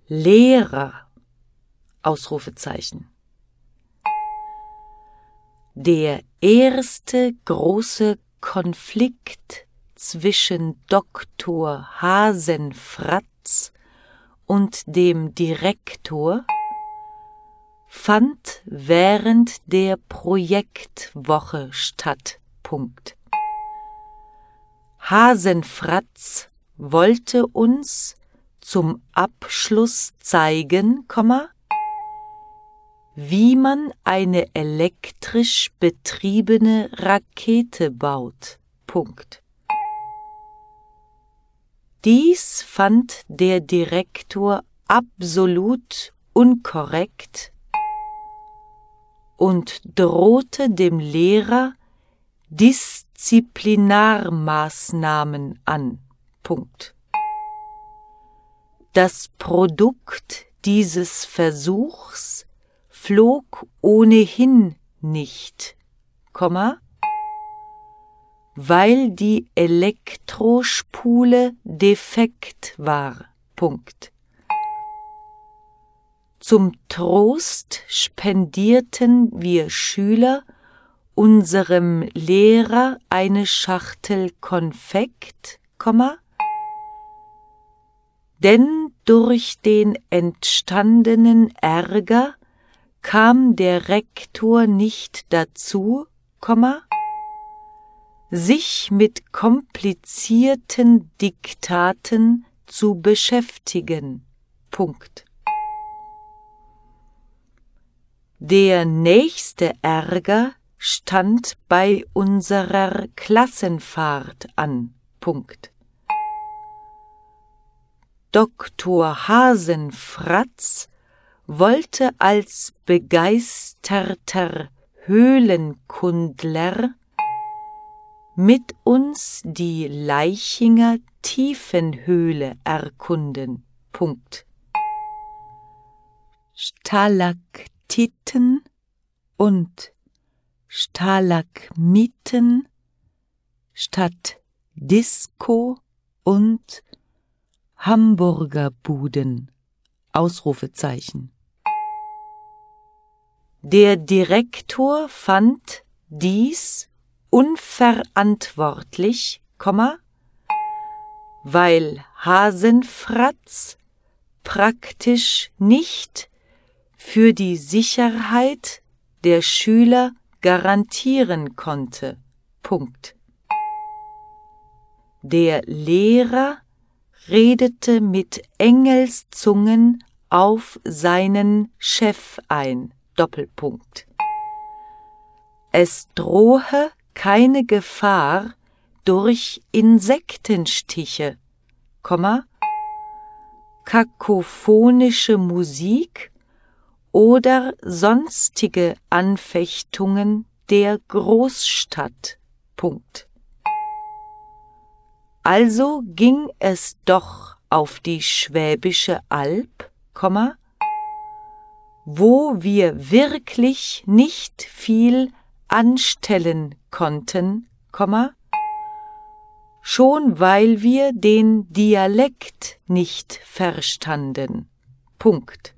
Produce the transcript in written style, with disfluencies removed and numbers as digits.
Lehrer, Ausrufezeichen. Der erste große Konflikt zwischen Dr. Hasenfratz und dem Direktor fand während der Projektwoche statt. Hasenfratz wollte uns zum Abschluss zeigen, wie man eine elektrisch betriebene Rakete baut. Dies fand der Direktor absolut unkorrekt und drohte dem Lehrer Disziplinarmaßnahmen an. Das Produkt dieses Versuchs flog ohnehin nicht, weil die Elektrospule defekt war. Zum Trost spendierten wir Schüler unserem Lehrer eine Schachtel Konfekt, denn durch den entstandenen Ärger kam der Rektor nicht dazu, sich mit komplizierten Diktaten zu beschäftigen. Der nächste Ärger stand bei unserer Klassenfahrt an. Dr. Hasenfratz wollte als begeisterter Höhlenkundler mit uns die Laichinger Tiefenhöhle erkunden. Stalaktiten und Stalagmiten statt Disco und Hamburgerbuden, Ausrufezeichen. Der Direktor fand dies unverantwortlich, weil Hasenfratz praktisch nicht für die Sicherheit der Schüler garantieren konnte. Der Lehrer redete mit Engelszungen auf seinen Chef ein. Es drohe keine Gefahr durch Insektenstiche, kakophonische Musik oder sonstige Anfechtungen der Großstadt. Also ging es doch auf die Schwäbische Alb, wo wir wirklich nicht viel anstellen konnten, schon weil wir den Dialekt nicht verstanden.